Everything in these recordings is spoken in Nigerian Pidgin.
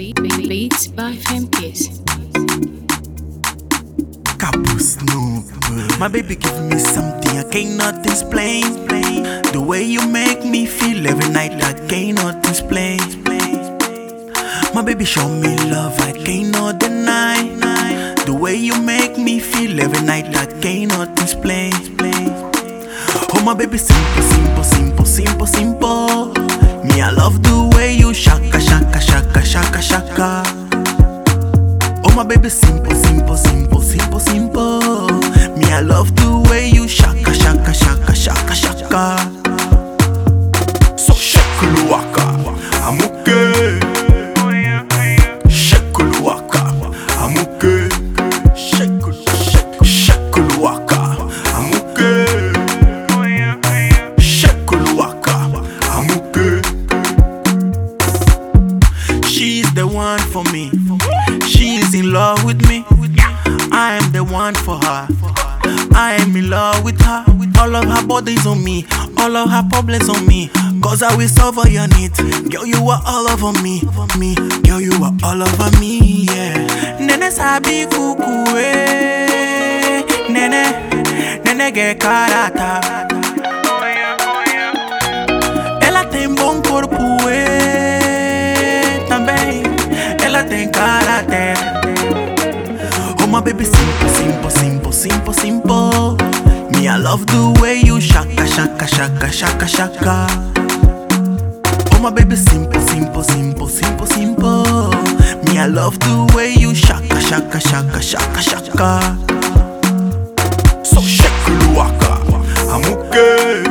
Beats by Femkiss. Capus no. My baby give me something I cannot explain. The way you make me feel every night I cannot explain. My baby show me love I cannot deny. The way you make me feel every night I cannot explain. Oh my baby simple, simple, simple, simple, simple. Me I love the way you shaka, shaka, shaka, shaka, shaka. Oh my baby simple, simple, simple, simple, simple. Me I love the way you shaka, shaka, shaka, shaka, shaka. So shake waka, I'm okay. Shake waka, I'm okay. Shake waka, I'm okay. Shake waka, I'm okay. She's the one for me. She's in love with me. I am the one for her. I am in love with her. All of her bodies on me, all of her problems on me. Cause I will solve all your needs. Girl, you are all over me. Girl, you are all over me, yeah. Nene sabi kuku, eh. Nene ge karata. Ela tem bom corpo, eh. Também ela tem caráter. Oh my baby simple, simple, simple, simple, simple. Me I love the way you shaka, shaka, shaka, shaka, shaka. Oh my baby simple, simple, simple, simple, simple. Me I love the way you shaka, shaka, shaka, shaka, shaka. So shake waka, I'm okay.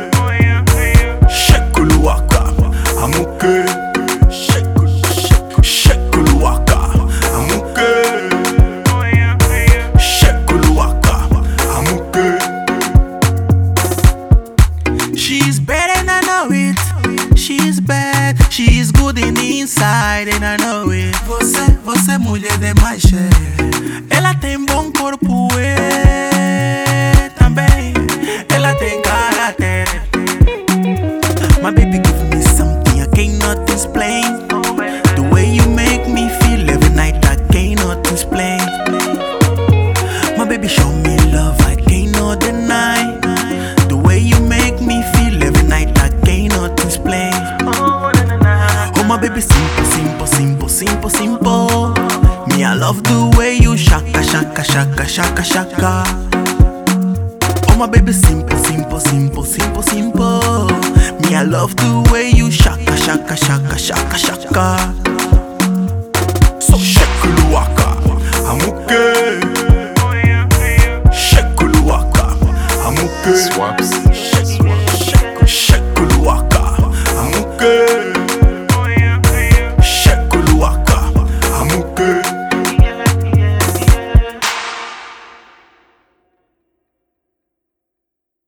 Shake waka, I'm okay. Shake waka, I'm okay. Shake waka, I'm okay. She's bad and I know it. She's bad, she's good in the inside and I know it. Você mulher demais, ela tem bom corpo, também ela tem caráter. My baby give me something I cannot explain. The way you make me feel every night I cannot explain. My baby show me love I cannot deny. The way you make me feel every night I cannot explain. Oh my baby simple, simple, simple, simple, simple. Me I love the way you shaka, shaka, shaka, shaka, shaka. Oh my baby simple, simple, simple, simple, simple. Me I love the way you shaka, shaka, shaka, shaka, shaka.